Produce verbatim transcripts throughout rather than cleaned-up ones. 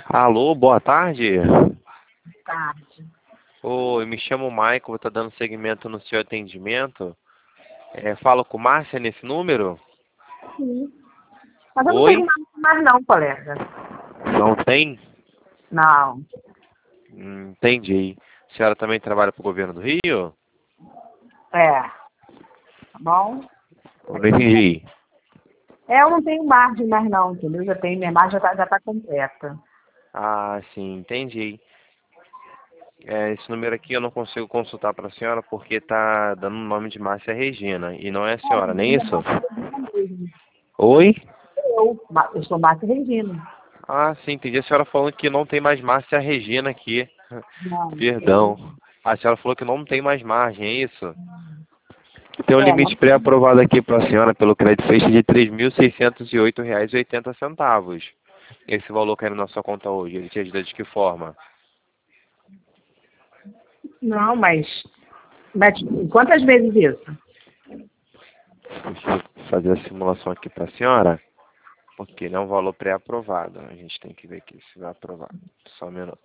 Alô, boa tarde. Tarde. Oi, me chamo Michael, vou estar dando seguimento no seu atendimento. É, falo com Márcia nesse número? Sim. Mas eu não Oi? tenho nada mais não, colega. Não tem? Não. Hum, entendi. A senhora também trabalha para o governo do Rio? É. Tá bom? Eu não entendi. É, eu não tenho margem mais não, entendeu? Já tenho, minha margem já tá, já tá completa. Ah, sim, entendi. É, esse número aqui eu não consigo consultar para a senhora porque está dando o nome de Márcia Regina e não é a senhora, nem Regina, isso? Márcia Regina mesmo. Oi? Eu, Ma- eu sou Márcia Regina. Ah, sim, entendi a senhora falando que não tem mais Márcia Regina aqui. Não, eu. Perdão. A senhora falou que não tem mais margem, é isso? Tem um É, limite não. pré-aprovado aqui para a senhora pelo crédito feito de três mil seiscentos e oito reais e oitenta centavos. Esse valor caindo na sua conta hoje, ele te ajuda de que forma? Não, mas. Mas quantas vezes isso? Deixa eu fazer a simulação aqui para a senhora, porque ele é um valor pré-aprovado. A gente tem que ver aqui se vai aprovar. Só um minuto.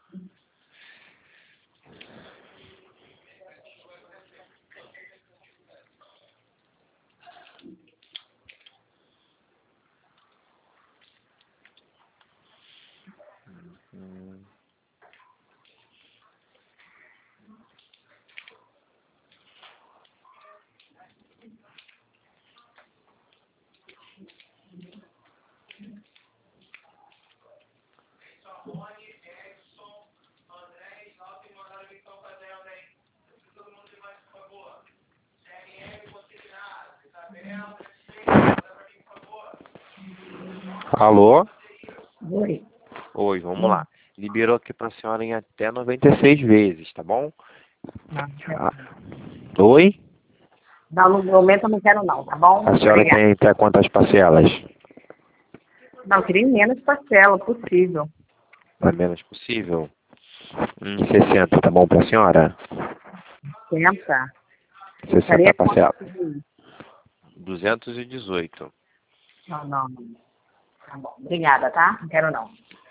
Hum. Alô? Oi. Oi, vamos lá. Liberou aqui para a senhora em até noventa e seis vezes, tá bom? Não, Ah, oi? não, no momento eu não quero não, tá bom? A senhora Obrigada. tem até quantas parcelas? Não, eu queria menos parcela possível. O menos possível? Hum, sessenta, tá bom para a senhora? Tenta. sessenta Estaria parcelas. quanto? duzentos e dezoito. Não, não, não. Tá bom. Obrigada, tá? Não quero não.